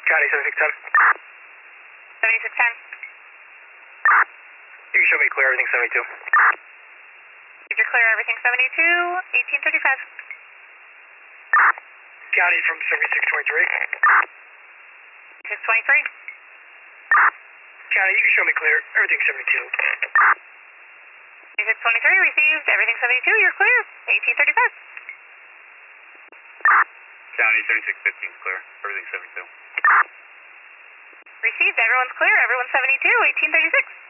County 7610. 7610. You can show me clear, everything 72. Did you clear everything 72, 1835. County from 7623. 623. County, you can show me clear, everything 72. 623, received, everything 72, you're clear, 1835. County 7615 clear, everything 72. Received, everyone's clear, everyone's 72, 1836.